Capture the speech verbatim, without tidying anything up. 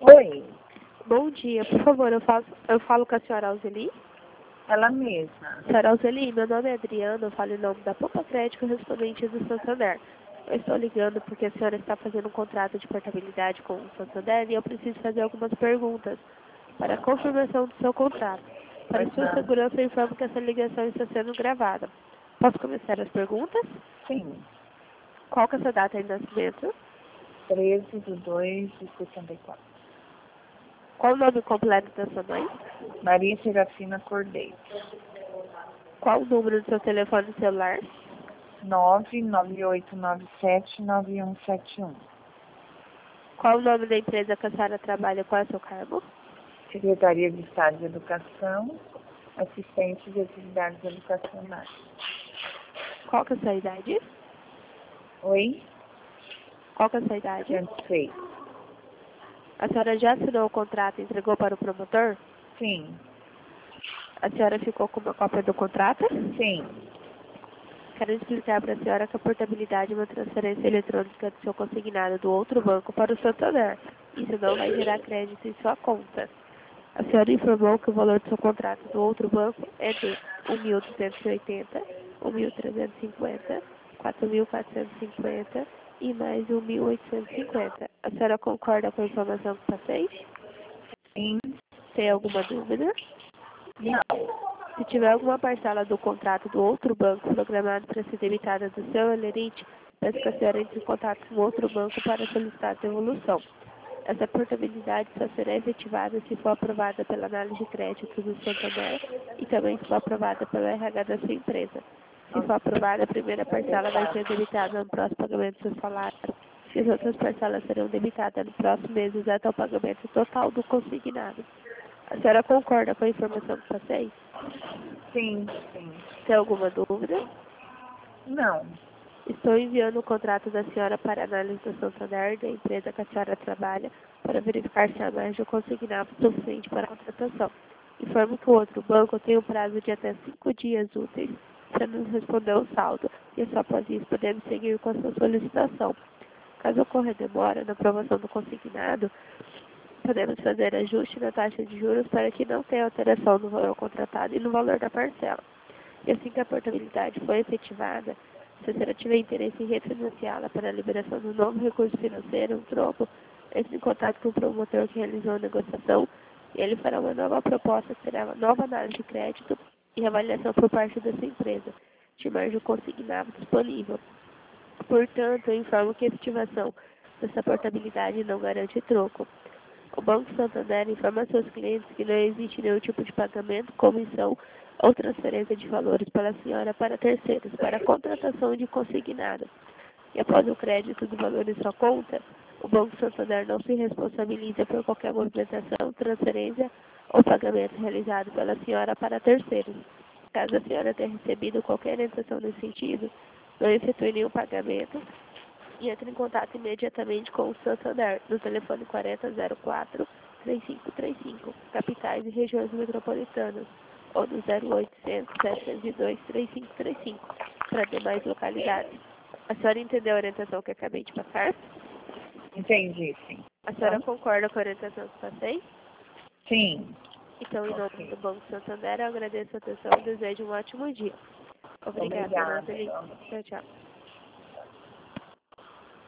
Oi, Bom dia, por favor, eu, faço, eu falo com a senhora Alzeli. ela mesma. Senhora Alzeli, meu nome é Adriana, eu falo em nome da Poupa Crédito Correspondente do Santander. Eu estou ligando porque a senhora está fazendo um contrato de portabilidade com o Santander e eu preciso fazer algumas perguntas para a confirmação do seu contrato. Para sua Aham. segurança, eu informo que essa ligação está sendo gravada. Posso começar as perguntas? Sim, Qual que é a sua data de nascimento? treze de dois de sessenta e quatro. Qual o nome completo da sua mãe? Maria Serafina Cordeiro. Qual o número do seu telefone celular? nove nove oito nove sete nove um sete um. Qual o nome da empresa que a senhora trabalha? Qual é o seu cargo? Secretaria de Estado de Educação, assistente de atividades educacionais. Qual que é a sua idade? Oi, Qual que é a sua idade? cento e seis. A senhora já assinou o contrato e entregou para o promotor? Sim, A senhora ficou com uma cópia do contrato? sim. Quero explicar para a senhora que a portabilidade é uma transferência eletrônica do seu consignado do outro banco para o Santander. Isso não vai gerar crédito em sua conta. A senhora informou que o valor do seu contrato do outro banco é de um mil duzentos e oitenta, um mil trezentos e cinquenta, quatro mil quatrocentos e cinquenta e mais um mil oitocentos e cinquenta. A senhora concorda com a informação que passei? Sim, Tem alguma dúvida? não. Se tiver alguma parcela do contrato do outro banco programado para ser debitada do seu Elerite, peço que a senhora entre em contato com outro banco para solicitar a devolução. Essa portabilidade só será efetivada se for aprovada pela análise de crédito do Santander e também se for aprovada pelo R H da sua empresa. Se for aprovada, a primeira parcela vai ser debitada no próximo pagamento do seu salário e as outras parcelas serão debitadas no próximo mês até o pagamento total do consignado. A senhora concorda com a informação que passei? Sim, sim. Tem alguma dúvida? Não. Estou enviando o contrato da senhora para análise do Santander da empresa que a senhora trabalha para verificar se a margem consignada é suficiente para a contratação. Informo que o outro banco tem um prazo de até cinco dias úteis para nos responder o saldo e só após isso podemos seguir com a sua solicitação. Caso ocorra demora na aprovação do consignado, podemos fazer ajuste na taxa de juros para que não tenha alteração no valor contratado e no valor da parcela. E assim que a portabilidade for efetivada, se a senhora tiver interesse em refinanciá-la para a liberação do novo recurso financeiro, um troco, entre em contato com o promotor que realizou a negociação e ele fará uma nova proposta, que será uma nova análise de crédito e avaliação por parte da sua empresa, de margem consignado disponível. Portanto, eu informo que a efetivação dessa portabilidade não garante troco. O Banco Santander informa a seus clientes que não existe nenhum tipo de pagamento, comissão ou transferência de valores pela senhora para terceiros, para a contratação de consignado. E após o crédito do valor em sua conta, o Banco Santander não se responsabiliza por qualquer movimentação, transferência ou pagamento realizado pela senhora para terceiros. Caso a senhora tenha recebido qualquer orientação nesse sentido, não efetue nenhum pagamento e entre em contato imediatamente com o Santander no telefone quarenta zero quatro, três cinco três cinco, capitais e regiões metropolitanas, ou no zero oitocentos, setecentos e dois, três cinco três cinco, para demais localidades. A senhora entendeu a orientação que acabei de passar? Entendi, sim. A senhora Então, concorda com a orientação que passei? sim. Então, em nome Ok. do Banco Santander, eu agradeço a atenção e desejo um ótimo dia. Obrigada, dona Obrigada. Felipe. Tchau, tchau.